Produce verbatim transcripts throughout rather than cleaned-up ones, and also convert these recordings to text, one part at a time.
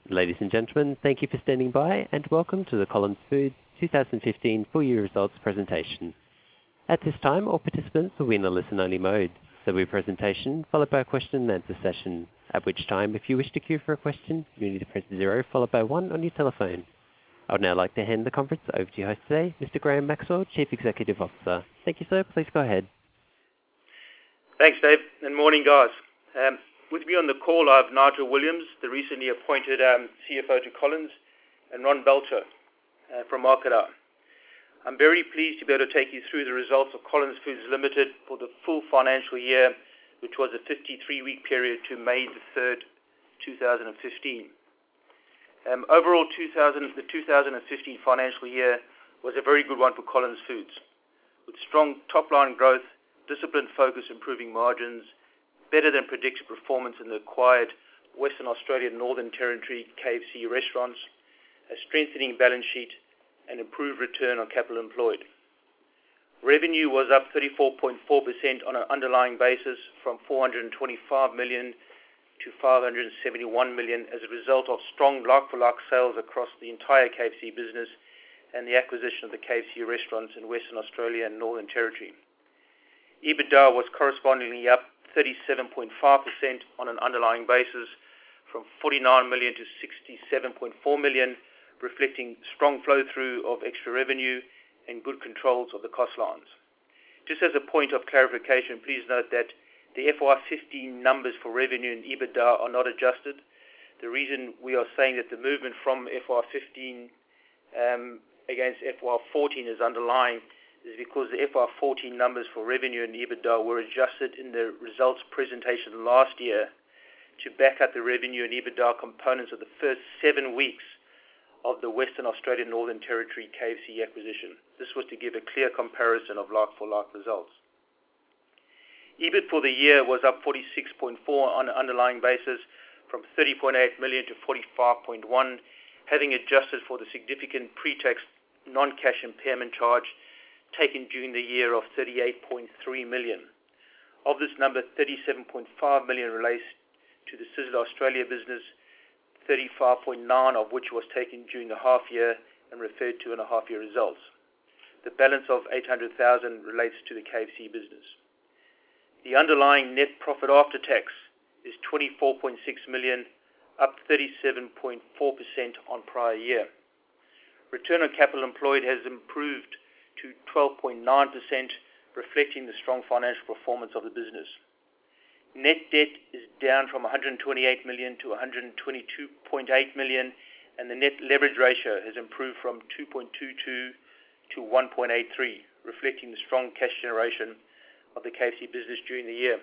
Ladies and gentlemen, thank you for standing by, and welcome to the Collins Foods twenty fifteen full year results presentation. At this time, all participants will be in a listen-only mode. There will be a presentation followed by a question and answer session, at which time, if you wish to queue for a question, you need to press zero followed by one on your telephone. I would now like to hand the conference over to your host today, Mister Graham Maxwell, Chief Executive Officer. Thank you, sir. Please go ahead. Thanks, Dave, and morning, guys. Um, with me on the call, I have Nigel Williams, the recently appointed um, C F O to Collins, and Ron Belcher uh, from Market Hour. I'm very pleased to be able to take you through the results of Collins Foods Limited for the full financial year, which was a fifty-three week period to May the third, two thousand fifteen. Um, overall, two thousand, the two thousand fifteen financial year was a very good one for Collins Foods, with strong top-line growth, disciplined focus improving margins, better than predicted performance in the acquired Western Australian Northern Territory K F C restaurants, a strengthening balance sheet, and improved return on capital employed. Revenue was up thirty-four point four percent on an underlying basis from four hundred twenty-five million to five hundred seventy-one million as a result of strong like-for-like sales across the entire K F C business and the acquisition of the K F C restaurants in Western Australia and Northern Territory. EBITDA was correspondingly up thirty-seven point five percent on an underlying basis from forty-nine million to sixty-seven point four million, reflecting strong flow-through of extra revenue and good controls of the cost lines. Just as a point of clarification, please note that the F Y fifteen numbers for revenue and EBITDA are not adjusted. The reason we are saying that the movement from F Y fifteen um, against F Y fourteen is underlying is because the F Y fourteen numbers for revenue and EBITDA were adjusted in the results presentation last year to back up the revenue and EBITDA components of the first seven weeks of the Western Australian Northern Territory K F C acquisition. This was to give a clear comparison of like-for-like results. EBIT for the year was up forty-six point four on an underlying basis from thirty point eight million to forty-five point one, having adjusted for the significant pre-tax non-cash impairment charge taken during the year of thirty-eight point three million. Of this number, thirty-seven point five million relates to the Sizzler Australia business, thirty-five point nine of which was taken during the half year and referred to in the half year results. The balance of eight hundred thousand relates to the K F C business. The underlying net profit after tax is twenty-four point six million, up thirty-seven point four percent on prior year. Return on capital employed has improved to twelve point nine percent, reflecting the strong financial performance of the business. Net debt is down from one hundred twenty-eight million to one hundred twenty-two point eight million, and the net leverage ratio has improved from two point two two to one point eight three, reflecting the strong cash generation of the K F C business during the year.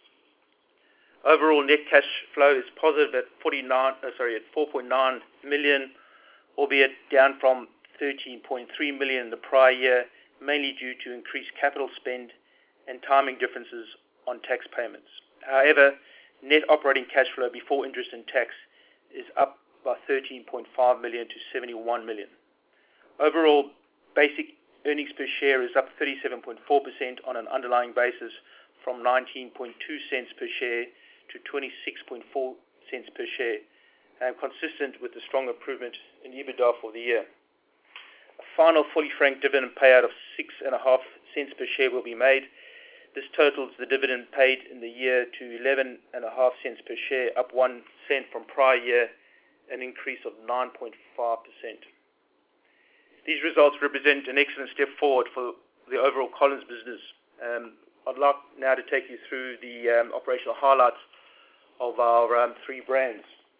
Overall net cash flow is positive at forty-nine, uh, sorry, at four point nine million, albeit down from thirteen point three million in the prior year, mainly due to increased capital spend and timing differences on tax payments. However, net operating cash flow before interest and tax is up by thirteen point five million to seventy-one million. Overall, basic earnings per share is up thirty-seven point four percent on an underlying basis from nineteen point two cents per share to twenty-six point four cents per share, and consistent with the strong improvement in EBITDA for the year. A final fully franked dividend payout of six and a half cents per share will be made. This totals the dividend paid in the year to eleven and a half cents per share, up one cent from prior year, an increase of nine point five percent. These results represent an excellent step forward for the overall Collins business. Um, I'd like now to take you through the um, operational highlights of our um, three brands.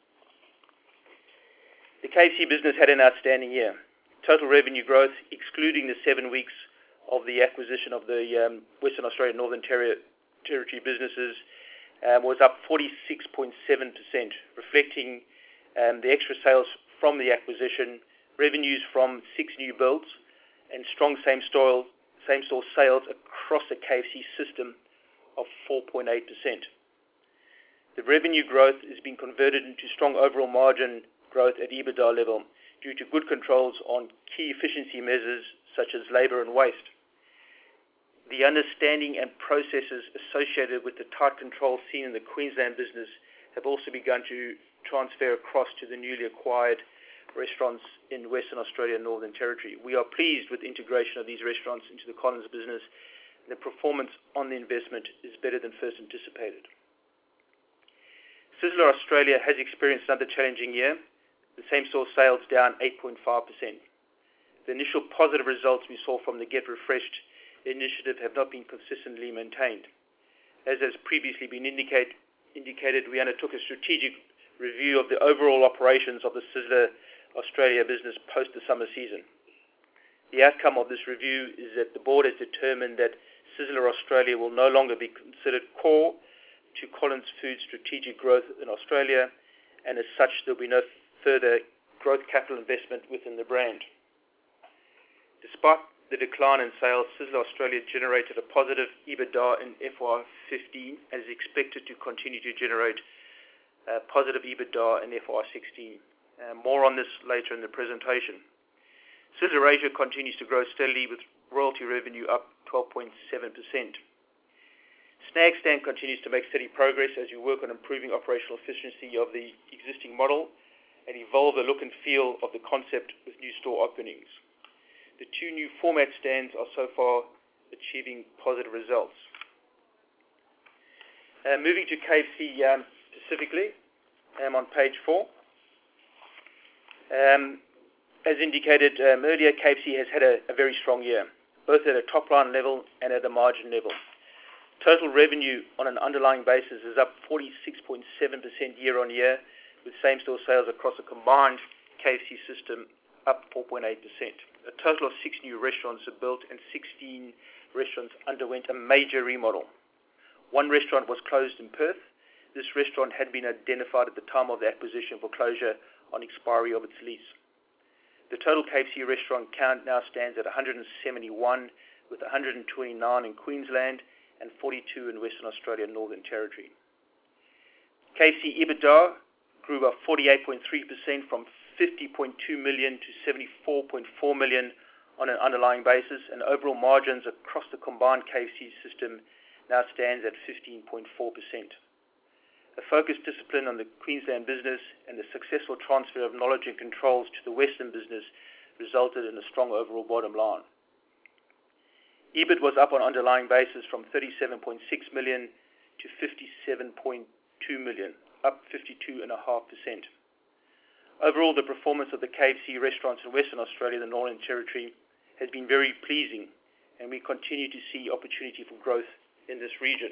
The K F C business had an outstanding year. Total revenue growth, excluding the seven weeks of the acquisition of the um, Western Australian Northern Terri- Territory businesses, um, was up forty-six point seven percent, reflecting um, the extra sales from the acquisition, revenues from six new builds, and strong same-store same-store sales across the K F C system of four point eight percent. The revenue growth is being converted into strong overall margin growth at EBITDA level due to good controls on key efficiency measures such as labour and waste. The understanding and processes associated with the tight control seen in the Queensland business have also begun to transfer across to the newly acquired restaurants in Western Australia and Northern Territory. We are pleased with the integration of these restaurants into the Collins business. The performance on the investment is better than first anticipated. Sizzler Australia has experienced another challenging year, the same-store sales down eight point five percent. The initial positive results we saw from the Get Refreshed initiative have not been consistently maintained. As has previously been indicate, indicated, we undertook a strategic review of the overall operations of the Sizzler Australia business post the summer season. The outcome of this review is that the board has determined that Sizzler Australia will no longer be considered core to Collins Foods' strategic growth in Australia, and as such there will be no further growth capital investment within the brand. Despite the decline in sales, Sizzler Australia generated a positive EBITDA in F Y fifteen and is expected to continue to generate uh, positive EBITDA in F Y sixteen. Uh, more on this later in the presentation. Sizzler Asia continues to grow steadily with royalty revenue up twelve point seven percent. Snag Stand continues to make steady progress as we work on improving operational efficiency of the existing model and evolve the look and feel of the concept with new store openings. The two new format stands are so far achieving positive results. Uh, moving to K F C um, specifically, um, on page four. Um, as indicated um, earlier, K F C has had a, a very strong year, both at a top-line level and at a margin level. Total revenue on an underlying basis is up forty-six point seven percent year-on-year, with same-store sales across a combined K F C system up four point eight percent. A total of six new restaurants are built and sixteen restaurants underwent a major remodel. One restaurant was closed in Perth. This restaurant had been identified at the time of the acquisition for closure on expiry of its lease. The total K F C restaurant count now stands at one hundred seventy-one, with one hundred twenty-nine in Queensland and forty-two in Western Australia and Northern Territory. K F C EBITDA grew by forty-eight point three percent from fifty point two million to seventy-four point four million on an underlying basis, and overall margins across the combined K F C system now stands at fifteen point four percent. A focused discipline on the Queensland business and the successful transfer of knowledge and controls to the Western business resulted in a strong overall bottom line. E B I T was up on an underlying basis from thirty-seven point six million to fifty-seven point two million, up fifty-two point five percent. Overall, the performance of the K F C restaurants in Western Australia and the Northern Territory has been very pleasing, and we continue to see opportunity for growth in this region.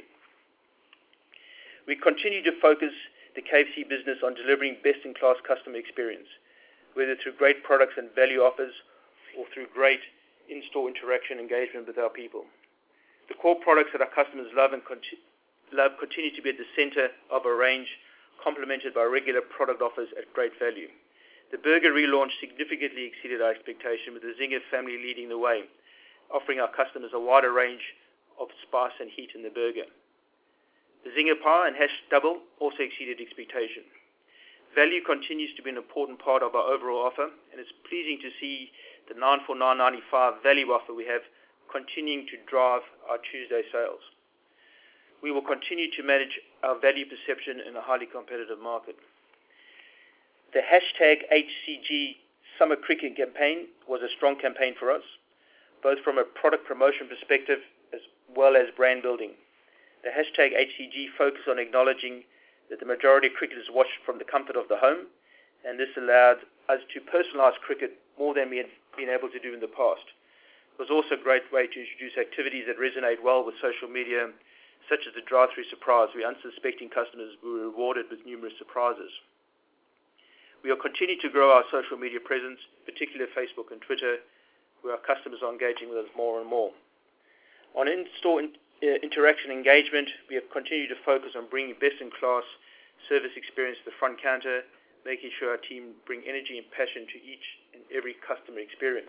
We continue to focus the K F C business on delivering best-in-class customer experience, whether through great products and value offers or through great in-store interaction engagement with our people. The core products that our customers love and conti- love continue to be at the center of a range, complemented by regular product offers at great value. The burger relaunch significantly exceeded our expectation, with the Zinger family leading the way, offering our customers a wider range of spice and heat in the burger. The Zinger Pie and Hash Double also exceeded expectation. Value continues to be an important part of our overall offer, and it's pleasing to see the nine for nine ninety-five value offer we have continuing to drive our Tuesday sales. We will continue to manage our value perception in a highly competitive market. The hashtag H C G Summer Cricket campaign was a strong campaign for us, both from a product promotion perspective as well as brand building. The hashtag H C G focused on acknowledging that the majority of cricket is watched from the comfort of the home, and this allowed us to personalise cricket more than we had been able to do in the past. It was also a great way to introduce activities that resonate well with social media, such as the drive-through surprise, where unsuspecting customers were rewarded with numerous surprises. We will continue to grow our social media presence, particularly Facebook and Twitter, where our customers are engaging with us more and more. On in-store in- uh, interaction engagement, we have continued to focus on bringing best-in-class service experience to the front counter, making sure our team bring energy and passion to each and every customer experience.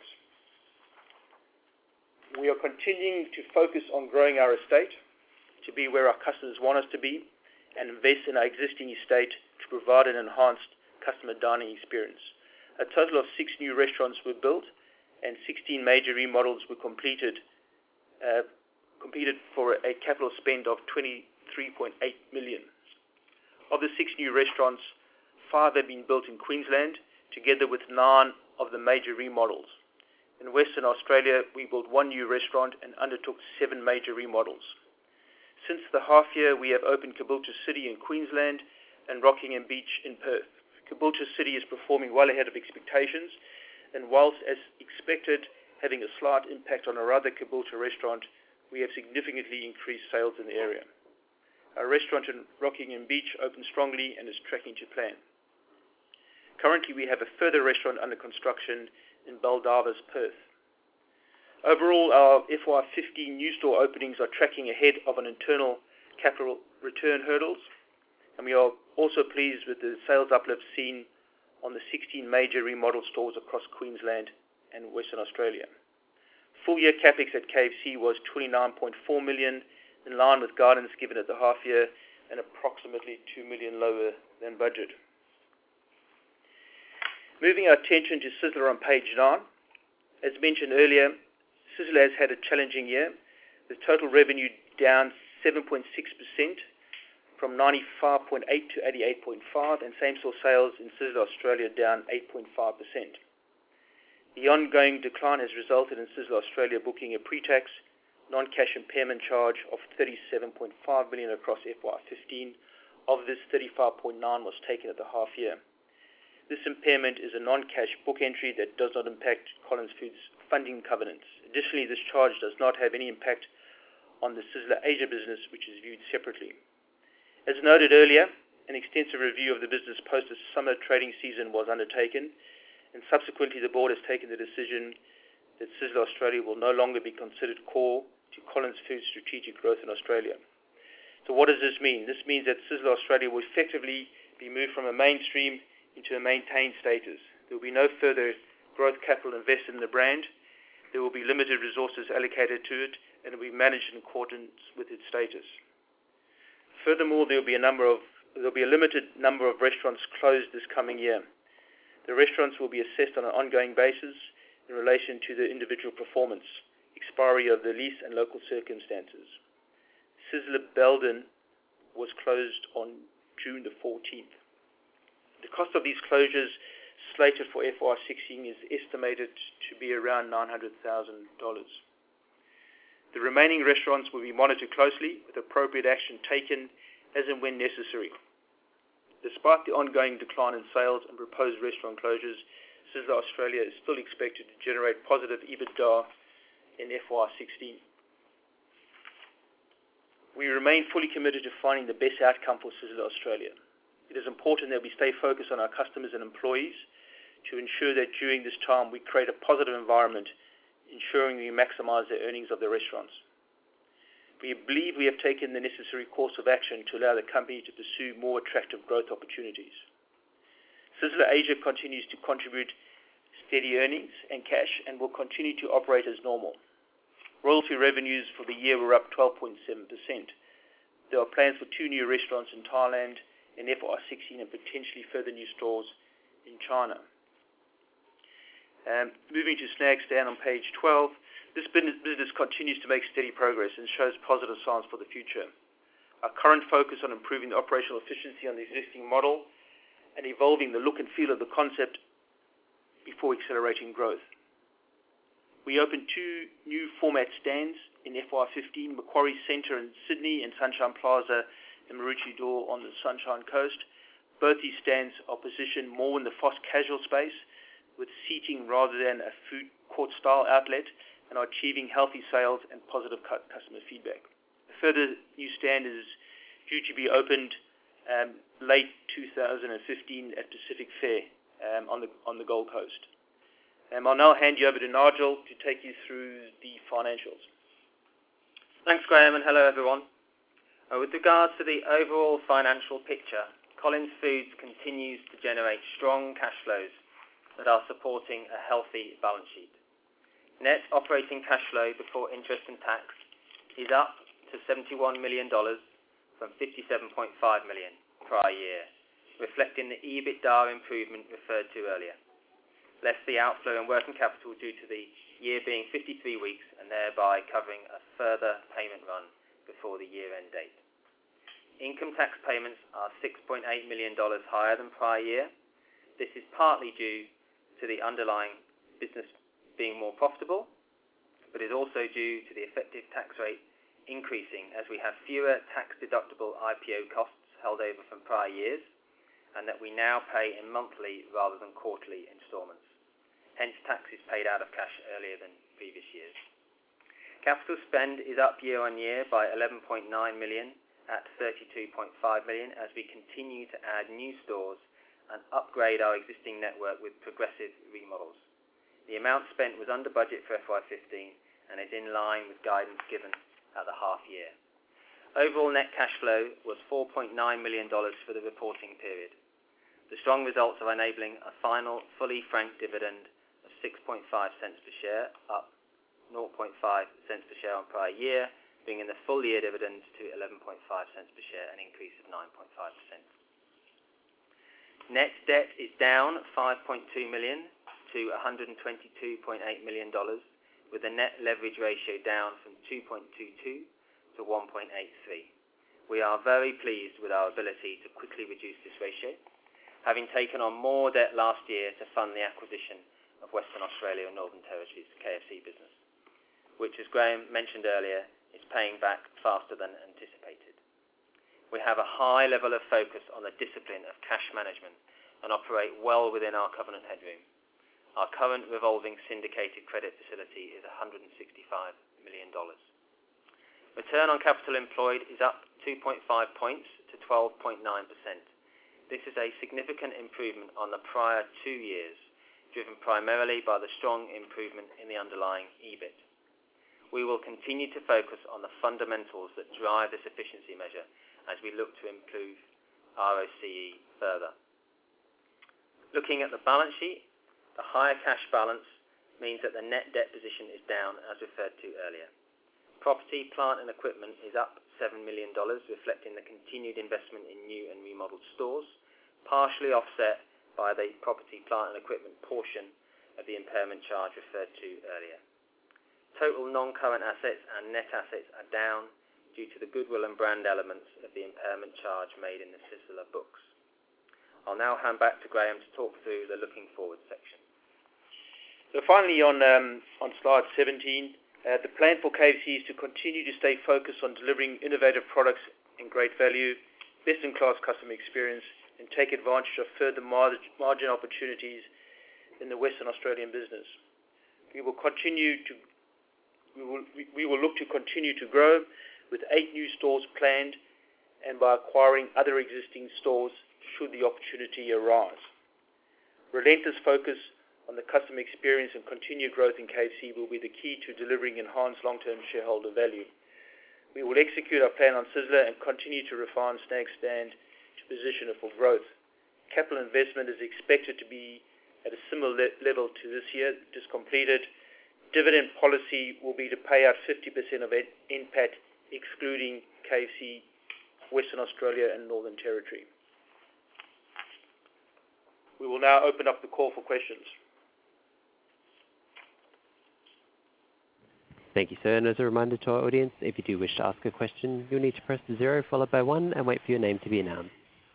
We are continuing to focus on growing our estate to be where our customers want us to be, and invest in our existing estate to provide an enhanced customer dining experience. A total of six new restaurants were built and sixteen major remodels were completed, uh, completed for a capital spend of twenty-three point eight million. Of the six new restaurants, five have been built in Queensland, together with nine of the major remodels. In Western Australia, we built one new restaurant and undertook seven major remodels. Since the half year, we have opened Caboolture City in Queensland and Rockingham Beach in Perth. Caboolture City is performing well ahead of expectations, and whilst as expected, having a slight impact on our other Caboolture restaurant, we have significantly increased sales in the area. Our restaurant in Rockingham Beach opened strongly and is tracking to plan. Currently, we have a further restaurant under construction in Baldivis, Perth. Overall, our F Y fifteen new store openings are tracking ahead of an internal capital return hurdles, and we are also pleased with the sales uplift seen on the sixteen major remodel stores across Queensland and Western Australia. Full year capex at K F C was twenty-nine point four million dollars, in line with guidance given at the half year and approximately two million dollars lower than budget. Moving our attention to Sizzler on page nine. As mentioned earlier, Sizzler has had a challenging year, with total revenue down seven point six percent from ninety-five point eight to eighty-eight point five, and same-store sales in Sizzler Australia down eight point five percent. The ongoing decline has resulted in Sizzler Australia booking a pre-tax non-cash impairment charge of thirty-seven point five million dollars across F Y fifteen. Of this, thirty-five point nine was taken at the half year. This impairment is a non-cash book entry that does not impact Collins Foods' funding covenants. Additionally, this charge does not have any impact on the Sizzler Asia business, which is viewed separately. As noted earlier, an extensive review of the business post the summer trading season was undertaken, and subsequently the board has taken the decision that Sizzler Australia will no longer be considered core to Collins Foods' strategic growth in Australia. So what does this mean? This means that Sizzler Australia will effectively be moved from a mainstream into a maintained status. There will be no further growth capital invested in the brand. There will be limited resources allocated to it, and it will be managed in accordance with its status. Furthermore, there will be a number of there will be a limited number of restaurants closed this coming year. The restaurants will be assessed on an ongoing basis in relation to the individual performance, expiry of the lease, and local circumstances. Sizzler Belden was closed on June the fourteenth. The cost of these closures slated for F Y sixteen is estimated to be around nine hundred thousand dollars. The remaining restaurants will be monitored closely, with appropriate action taken as and when necessary. Despite the ongoing decline in sales and proposed restaurant closures, Sizzler Australia is still expected to generate positive EBITDA in F Y sixteen. We remain fully committed to finding the best outcome for Sizzler Australia. It is important that we stay focused on our customers and employees to ensure that during this time we create a positive environment, ensuring we maximize the earnings of the restaurants. We believe we have taken the necessary course of action to allow the company to pursue more attractive growth opportunities. Sizzler Asia continues to contribute steady earnings and cash and will continue to operate as normal. Royalty revenues for the year were up twelve point seven percent. There are plans for two new restaurants in Thailand in F Y sixteen and potentially further new stores in China. Um, moving to Snagstan on page twelve, this business continues to make steady progress and shows positive signs for the future. Our current focus on improving the operational efficiency on the existing model and evolving the look and feel of the concept before accelerating growth. We opened two new format stands in F Y fifteen, Macquarie Centre in Sydney and Sunshine Plaza in Maroochydore on the Sunshine Coast. Both these stands are positioned more in the fast casual space, with seating rather than a food court style outlet, and are achieving healthy sales and positive customer feedback. A further new stand is due to be opened um, late two thousand fifteen at Pacific Fair um, on the on the Gold Coast. Um, I'll now hand you over to Nigel to take you through the financials. Thanks, Graham, and hello everyone. Uh, with regards to the overall financial picture, Collins Foods continues to generate strong cash flows that are supporting a healthy balance sheet. Net operating cash flow before interest and tax is up to seventy-one million dollars from fifty-seven point five million dollars prior year, reflecting the EBITDA improvement referred to earlier, less the outflow in working capital due to the year being fifty-three weeks and thereby covering a further payment run before the year-end date. Income tax payments are six point eight million dollars higher than prior year. This is partly due to the underlying business being more profitable, but is also due to the effective tax rate increasing as we have fewer tax-deductible I P O costs held over from prior years, and that we now pay in monthly rather than quarterly instalments. Hence, tax is paid out of cash earlier than previous years. Capital spend is up year on year by eleven point nine million dollars at thirty-two point five million dollars as we continue to add new stores and upgrade our existing network with progressive remodels. The amount spent was under budget for F Y fifteen and is in line with guidance given at the half year. Overall net cash flow was four point nine million dollars for the reporting period. The strong results are enabling a final fully franked dividend of six point five cents per share, up zero point five cents per share on prior year, bringing the full year dividends to eleven point five cents per share, an increase of nine point five percent. Net debt is down five point two million dollars to one hundred twenty-two point eight million dollars, with the net leverage ratio down from two point two two to one point eight three. We are very pleased with our ability to quickly reduce this ratio, having taken on more debt last year to fund the acquisition of Western Australia and Northern Territory's K F C business, which, as Graham mentioned earlier, is paying back faster than anticipated. We have a high level of focus on the discipline of cash management and operate well within our covenant headroom. Our current revolving syndicated credit facility is one hundred sixty-five million dollars. Return on capital employed is up two point five points to twelve point nine percent. This is a significant improvement on the prior two years, driven primarily by the strong improvement in the underlying E B I T. We will continue to focus on the fundamentals that drive this efficiency measure as we look to improve R O C E further. Looking at the balance sheet, the higher cash balance means that the net debt position is down, as referred to earlier. Property, plant and equipment is up seven million dollars, reflecting the continued investment in new and remodeled stores, partially offset by the property, plant and equipment portion of the impairment charge referred to earlier. Total non-current assets and net assets are down due to the goodwill and brand elements of the impairment charge made in the Sizzler books. I'll now hand back to Graham to talk through the looking forward section. So finally on, um, on slide seventeen, uh, the plan for K F C is to continue to stay focused on delivering innovative products and great value, best-in-class customer experience, and take advantage of further margin opportunities in the Western Australian business. We will continue to we will we will look to continue to grow with eight new stores planned and by acquiring other existing stores should the opportunity arise. Relentless focus on the customer experience and continued growth in K F C will be the key to delivering enhanced long-term shareholder value. We will execute our plan on Sizzler and continue to refine Snag Stand to position it for growth. Capital investment is expected to be at a similar le- level to this year, just completed. Dividend policy will be to pay out fifty percent of N P A T, excluding K F C, Western Australia and Northern Territory. We will now open up the call for questions. Thank you, sir. And as a reminder to our audience, if you do wish to ask a question, you'll need to press the zero followed by one and wait for your name to be announced.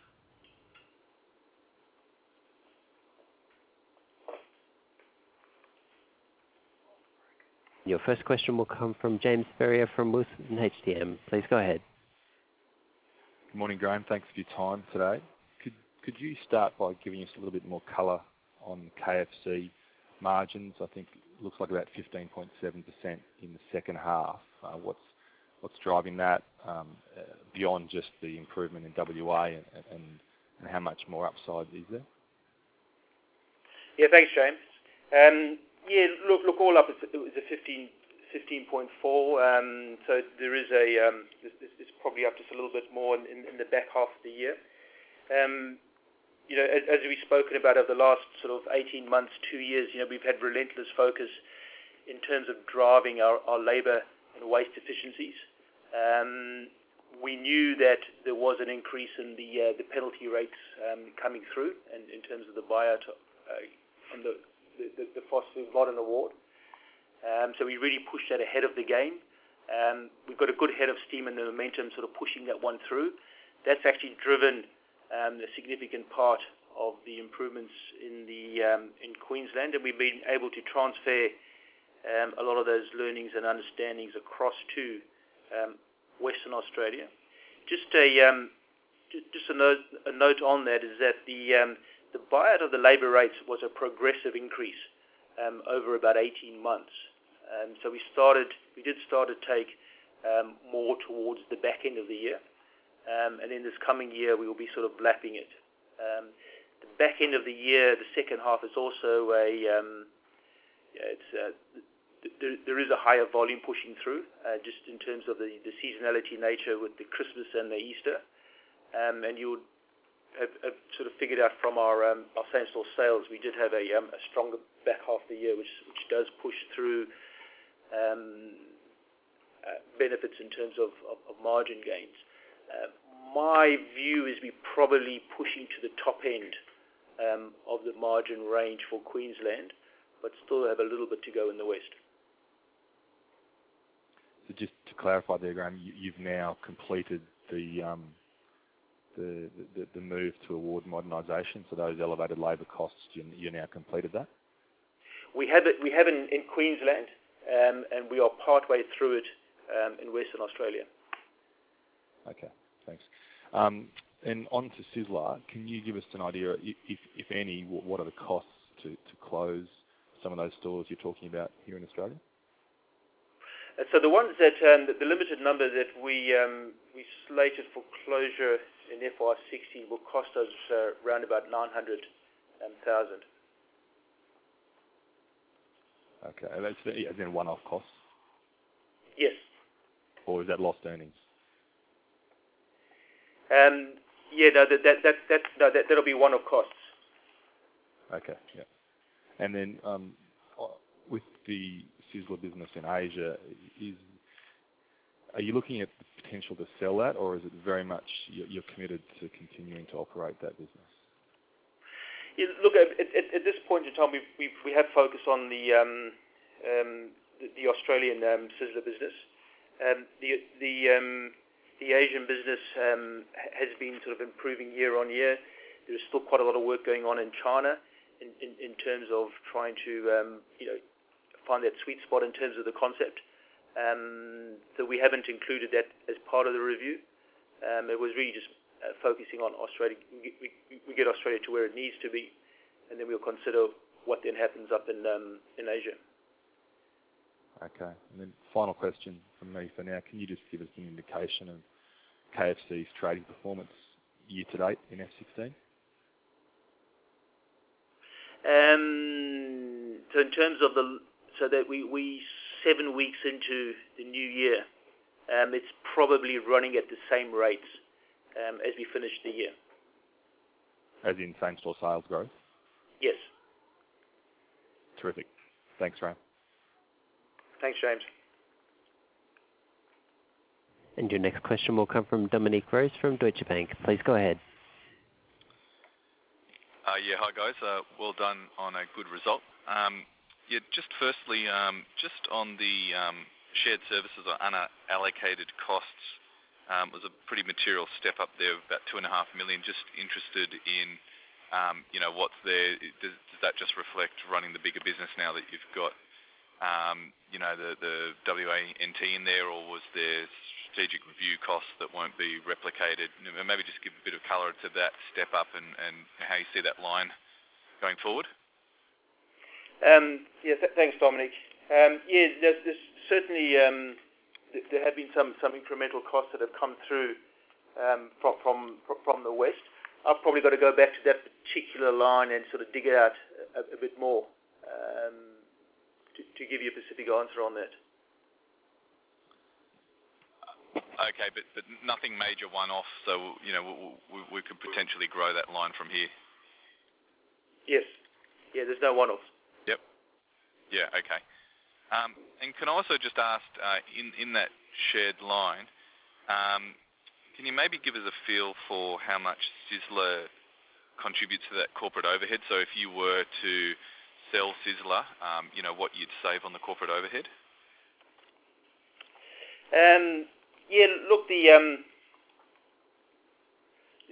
Your first question will come from James Ferrier from Wilson H T M. Please go ahead. Good morning, Graham. Thanks for your time today. Could could you start by giving us a little bit more colour on K F C margins? I think it looks like about fifteen point seven percent in the second half. Uh, what's what's driving that um, uh, beyond just the improvement in W A, and, and, and how much more upside is there? Yeah, thanks, James. Um, yeah, look, look, all up, it was a fifteen point four. Um, so there is a, um, it's, it's probably up just a little bit more in, in, in the back half of the year. Um, you know, as, as we've spoken about over the last sort of eighteen months, two years, you know, we've had relentless focus in terms of driving our, our labour and waste efficiencies. Um, we knew that there was an increase in the uh, the penalty rates um, coming through, and in terms of the buyout uh, on the the, the Fast Food Modern Award. Um, so we really pushed that ahead of the game. Um, we've got a good head of steam and the momentum sort of pushing that one through. that's actually driven um, a significant part of the improvements in the um, in Queensland, and we've been able to transfer um, a lot of those learnings and understandings across to um, Western Australia. Just a um, just a note, a note on that is that the um, the buyout of the labour rates was a progressive increase um, over about eighteen months. Um, so we started, we did start to take um, more towards the back end of the year, um, and in this coming year we will be sort of lapping it. Um, the back end of the year, the second half is also a um, yeah, it's uh, there, there is a higher volume pushing through, uh, just in terms of the, the seasonality nature with the Christmas and the Easter. Um, and you would have, have sort of figured out from our um, our same-store sales, we did have a, um, a stronger back half of the year, which which does push through um, uh, benefits in terms of, of, of margin gains. Uh, my view is we're probably pushing to the top end um, of the margin range for Queensland, but still have a little bit to go in the West. So just to clarify there, Graham, you, you've now completed the um, The, the, the move toward modernisation, so those elevated labour costs, you, you now completed that? We have it. We have in, in Queensland, um, and we are partway through it um, in Western Australia. Okay, thanks. Um, and on to Sizzler, can you give us an idea, if, if any, what are the costs to, to close some of those stores you're talking about here in Australia? Uh, so the ones that um, the, the limited number that we um, we slated for closure in F Y sixteen will cost us uh, around about nine hundred thousand. Okay, and that's as in one-off costs? Yes. Or is that lost earnings? Um, yeah, no, that that that, that no, that that'll be one-off costs. Okay, yeah. And then um, with the Sizzler business in Asia, is are you looking at the potential to sell that, or is it very much you're committed to continuing to operate that business? Yeah, look, at, at, at this point in time, we we we have focused on the um, um, the, the Australian um, Sizzler business. Um, the the um, the Asian business um, has been sort of improving year on year. There is still quite a lot of work going on in China in, in, in terms of trying to um, you know find that sweet spot in terms of the concept. Um, so we haven't included that as part of the review. Um, it was really just uh, focusing on Australia. We, we, we get Australia to where it needs to be, and then we'll consider what then happens up in um, in Asia. Okay. And then final question from me for now. Can you just give us an indication of K F C's trading performance year to date in F sixteen? Um, so in terms of the, so that we, we seven weeks into the new year, um, it's probably running at the same rates um, as we finished the year. As in same-store sales growth? Yes. Terrific. Thanks, Ray. Thanks, James. And your next question will come from Dominic Rose from Deutsche Bank. Please go ahead. Uh, yeah, hi guys. Uh, well done on a good result. Um, yeah, just firstly, um, just on the um, shared services or unallocated costs, um, was a pretty material step up there, about two and a half million. Just interested in, um, you know, what's there. Does, does that just reflect running the bigger business now that you've got, um, you know, the the W A N T in there, or was there strategic review costs that won't be replicated? Maybe just give a bit of colour to that step up and, and how you see that line going forward. Um, yeah, th- thanks, Dominic. Um, yeah, there's, there's certainly um, th- there have been some, some incremental costs that have come through um, from, from from the West. I've probably got to go back to that particular line and sort of dig it out a, a bit more um, to, to give you a specific answer on that. Okay, but, but nothing major one-off, so, you know, we, we, we could potentially grow that line from here. Yes. Yeah, there's no one-offs. Yep. Yeah, okay. Um, and can I also just ask, uh, in, in that shared line, um, can you maybe give us a feel for how much Sizzler contributes to that corporate overhead? So if you were to sell Sizzler, um, you know, what you'd save on the corporate overhead? Um... Yeah, look, the um,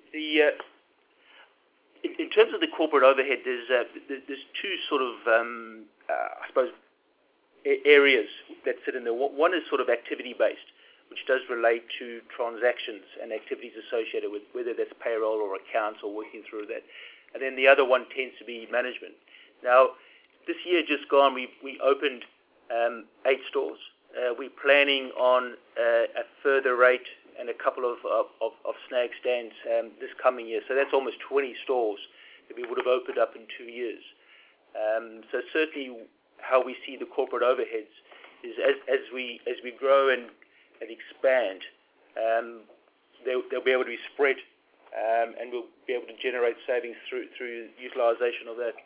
The uh, in, in terms of the corporate overhead, there's uh, there's two sort of um, uh, I suppose areas that sit in there. One is sort of activity-based, which does relate to transactions and activities associated with whether that's payroll or accounts or working through that. And then the other one tends to be management. Now, this year just gone, we we opened um, eight stores. Uh, we're planning on uh, a further rate and a couple of of, of snag stands um, this coming year. So that's almost twenty stores that we would have opened up in two years. Um, so certainly, how we see the corporate overheads is as as we as we grow and and expand, um, they'll, they'll be able to be spread, um, and we'll be able to generate savings through through utilisation of that.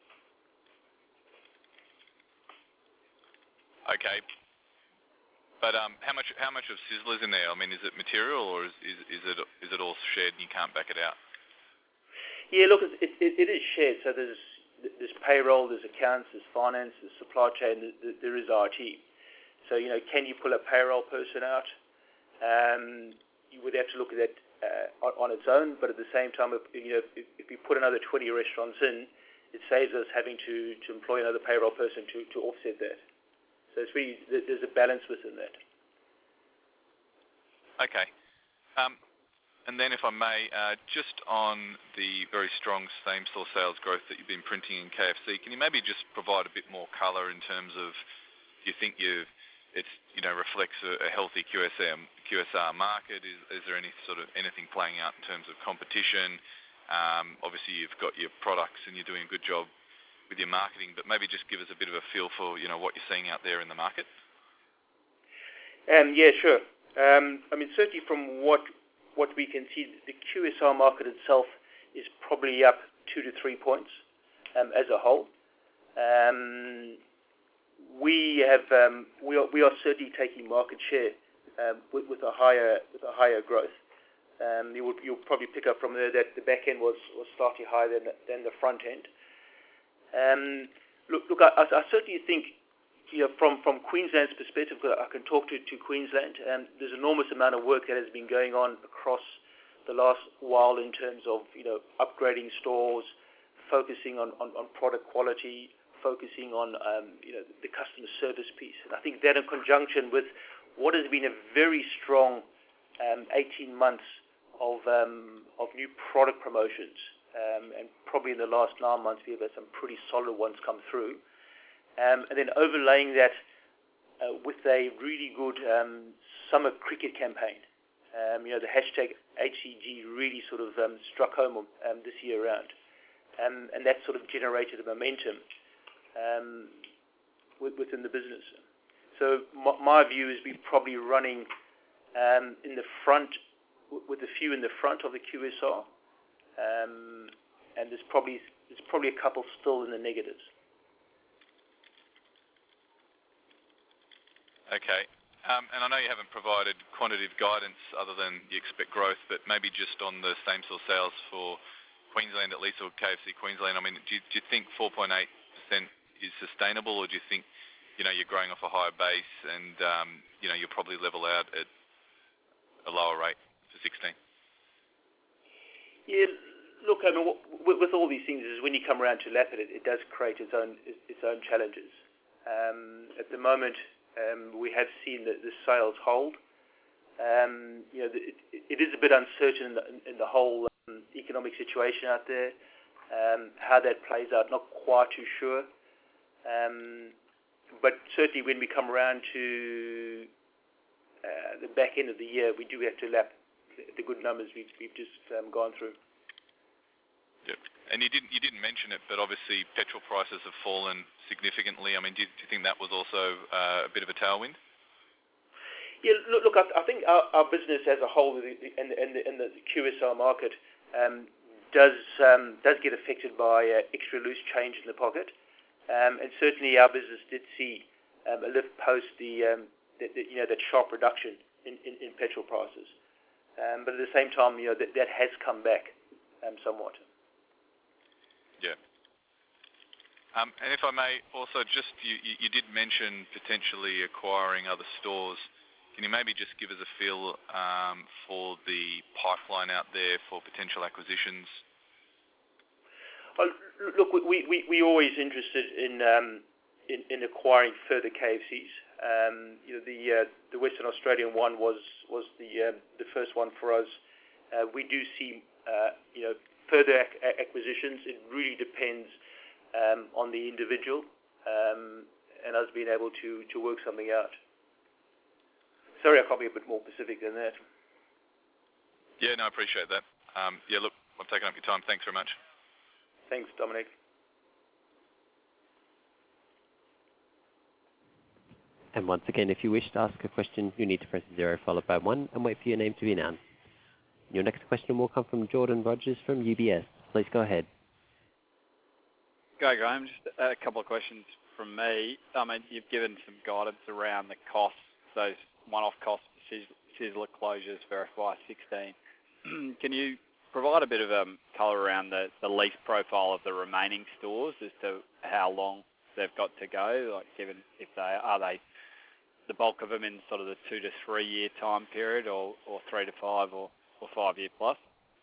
Okay, but um, how much how much of Sizzler's in there? I mean, is it material or is is, is it is it all shared and you can't back it out? Yeah, look, it it, it is shared. So there's there's payroll, there's accounts, there's finance, there's supply chain, there is I T. So, you know, can you pull a payroll person out? Um, you would have to look at that uh, on, on its own, but at the same time, if, you know, if, if we put another twenty restaurants in, it saves us having to, to employ another payroll person to, to offset that. So it's really, there's a balance within that. Okay. Um, and then if I may, uh, just on the very strong same-store sales growth that you've been printing in K F C, can you maybe just provide a bit more colour in terms of, do you think you've It's you know reflects a, a healthy Q S R Q S R market. Is is there any sort of anything playing out in terms of competition? Um, obviously, you've got your products and you're doing a good job with your marketing, but maybe just give us a bit of a feel for you know what you're seeing out there in the market. Um, yeah, sure. Um, I mean, certainly from what what we can see, the Q S R market itself is probably up two to three points um, as a whole. Um, We have um, we are we are certainly taking market share um, with, with a higher with a higher growth. Um, you will you'll probably pick up from there that the back end was, was slightly higher than than the front end. Um, look look I, I certainly think you know from, from Queensland's perspective, I can talk to, to Queensland. Um, there's an enormous amount of work that has been going on across the last while in terms of you know upgrading stores, focusing on, on, on product quality, focusing on um, you know the customer service piece, and I think that in conjunction with what has been a very strong um, eighteen months of um, of new product promotions, um, and probably in the last nine months we've had some pretty solid ones come through, um, and then overlaying that uh, with a really good um, summer cricket campaign. Um, you know the hashtag H C G really sort of um, struck home um, this year round, um, and that sort of generated a momentum Um, within the business. So my, my view is we're probably running um, in the front, with a few in the front of the Q S R, um, and there's probably there's probably a couple still in the negatives. Okay, um, and I know you haven't provided quantitative guidance other than you expect growth, but maybe just on the same-store sales for Queensland at least, or K F C Queensland. I mean, do you, do you think four point eight percent is sustainable, or do you think, you know, you're growing off a higher base and, um, you know, you'll probably level out at a lower rate for sixteen? Yeah, look, I mean, with, with all these things, is when you come around to lap it, it, it does create its own its own challenges. Um, at the moment, um, we have seen that the sales hold. Um, you know, it, it is a bit uncertain in the, in the whole um, economic situation out there. Um, how that plays out, not quite too sure. Um, but certainly when we come around to uh, the back end of the year, we do have to lap the good numbers we've, we've just um, gone through. Yep. And you didn't you didn't mention it, but obviously petrol prices have fallen significantly. I mean, do you, do you think that was also uh, a bit of a tailwind? Yeah, look, look I, I think our, our business as a whole in the, in the, in the Q S R market um, does um, does get affected by uh, extra loose change in the pocket. Um, and certainly our business did see um, a lift post the, um, the, the you know that sharp reduction in, in, in petrol prices, um, but at the same time you know that, that has come back um, somewhat. Yeah. Um, and if I may also just you, you did mention potentially acquiring other stores can you maybe just give us a feel um, for the pipeline out there for potential acquisitions? Oh, look, we we we always interested in um, in, in acquiring further K F Cs. Um, you know, the uh, the Western Australian one was was the uh, the first one for us. Uh, we do see uh, you know further ac- acquisitions. It really depends um, on the individual um, and us being able to to work something out. Sorry, I can't be a bit more specific than that. Yeah, no, I appreciate that. Um, yeah, look, I've taken up your time. Thanks very much. Thanks, Dominic. And once again, if you wish to ask a question, you need to press zero followed by one and wait for your name to be announced. Your next question will come from Jordan Rogers from U B S. Please go ahead. Go, Graham. Just a couple of questions from me. I mean, you've given some guidance around the costs, those one-off costs for Sizzler closures for F Y sixteen. Can you provide a bit of um, colour around the, the lease profile of the remaining stores as to how long they've got to go? Like, given if they are they the bulk of them in sort of the two to three year time period, or, or three to five, or, or five year plus?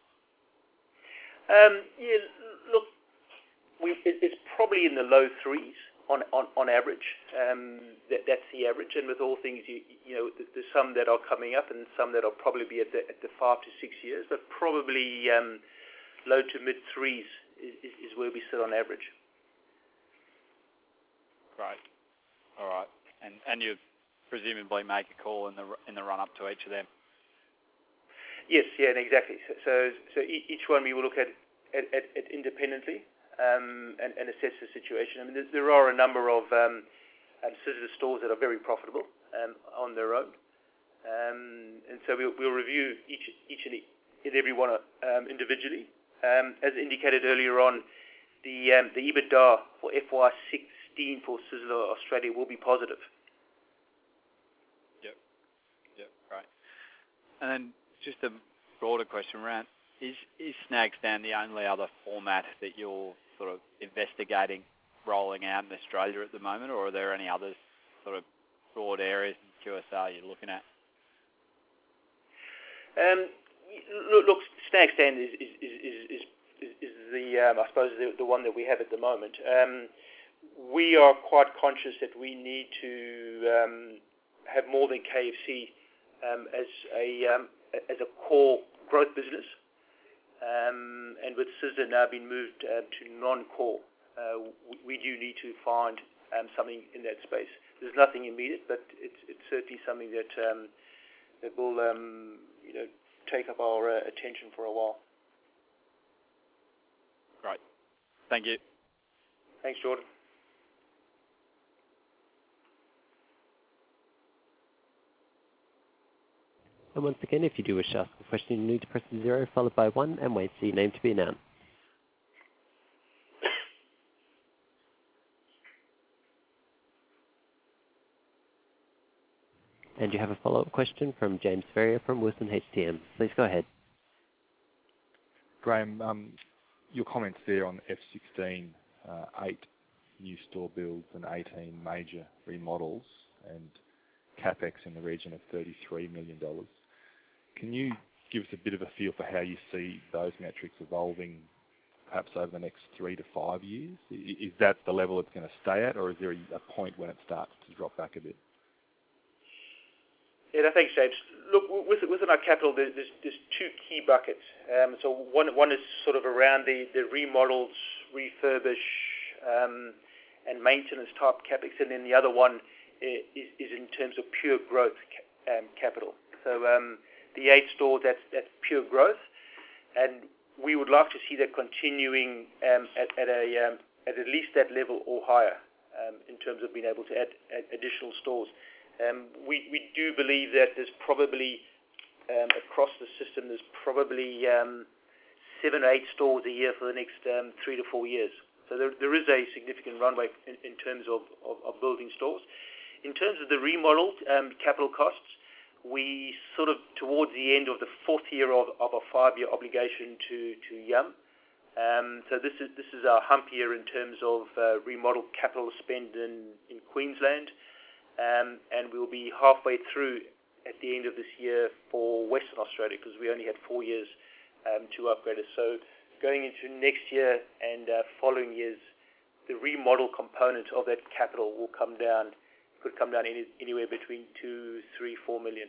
Um, yeah, look, we, it, it's probably in the low threes on on, on average. Um, that, that's the average, and with all things, you, you know, there's some that are coming up and some that will probably be at the at the five to six years, but probably um, low to mid threes is, is, is where we sit on average. Great. All right, and and you presumably make a call in the in the run up to each of them. Yes, yeah, and exactly. So, so, so each one we will look at at, at, at independently um, and, and assess the situation. I mean, there, there are a number of um, um, Sizzler stores that are very profitable um, on their own, um, and so we'll, we'll review each each and, and every one um, individually. Um, as indicated earlier on, the um, the EBITDA for F Y sixteen for Sizzler Australia will be positive. Yep. Yep. Right. And then just a broader question around, is, is Snagsdown the only other format that you're sort of investigating rolling out in Australia at the moment, or are there any other sort of broad areas in Q S R you're looking at? Um, look, look Snagsdown is, is, is, is, is the, um, I suppose, the, the one that we have at the moment. Um, we are quite conscious that we need to um, have more than K F C um, as a um, as a core growth business, um, and with Sizzler now being moved uh, to non-core, uh, we, we do need to find um, something in that space. There's nothing immediate, but it's, it's certainly something that um, that will um, you know take up our uh, attention for a while. Great, thank you. Thanks, Jordan. And once again, if you do wish to ask a question, you need to press zero followed by one and wait for your name to be announced. And you have a follow-up question from James Ferrier from Wilson H T M. Please go ahead. Graham, um, your comments there on F sixteen, uh, eight new store builds and eighteen major remodels and CapEx in the region of thirty-three million dollars. Can you give us a bit of a feel for how you see those metrics evolving perhaps over the next three to five years? Is that the level it's going to stay at, or is there a point when it starts to drop back a bit? Yeah, thanks, James. Look, within our capital, there's, there's two key buckets. Um, so one one is sort of around the, the remodels, refurbish, um, and maintenance type CapEx, and then the other one is, is in terms of pure growth um, capital. So um, the eight stores, that's, that's pure growth, and we would like to see that continuing um, at, at, a, um, at at least that level or higher um, in terms of being able to add, add additional stores. Um, we, we do believe that there's probably, um, across the system, there's probably um, seven or eight stores a year for the next um, three to four years. So there, there is a significant runway in, in terms of, of, of building stores. In terms of the remodel um, capital costs, we sort of towards the end of the fourth year of, of a five-year obligation to, to Yum. Um, so this is this is our hump year in terms of uh, remodel capital spend in, in Queensland. Um, and we'll be halfway through at the end of this year for Western Australia, because we only had four years um, to upgrade it. So going into next year and uh, following years, the remodel component of that capital will come down, could come down any, anywhere between two, three, four million.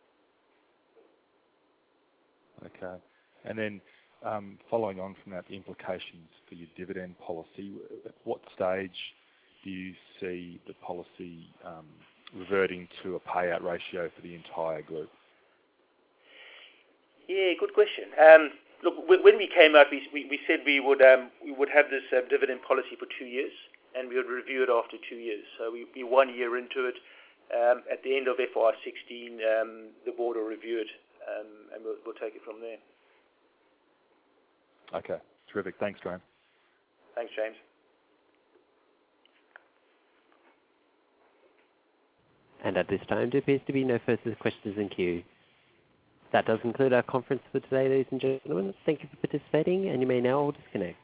Okay. And then um, following on from that, the implications for your dividend policy, at what stage do you see the policy um, reverting to a payout ratio for the entire group? Yeah, good question. Um, look, when we came out, we, we, we said we would um, we would have this uh, dividend policy for two years, and we would review it after two years. So we, we're one year into it. Um, at the end of F Y sixteen, um, the board will review it, um, and we'll, we'll take it from there. Okay, terrific. Thanks, Graham. Thanks, James. And at this time, there appears to be no further questions in queue. That does conclude our conference for today, ladies and gentlemen. Thank you for participating, and you may now all disconnect.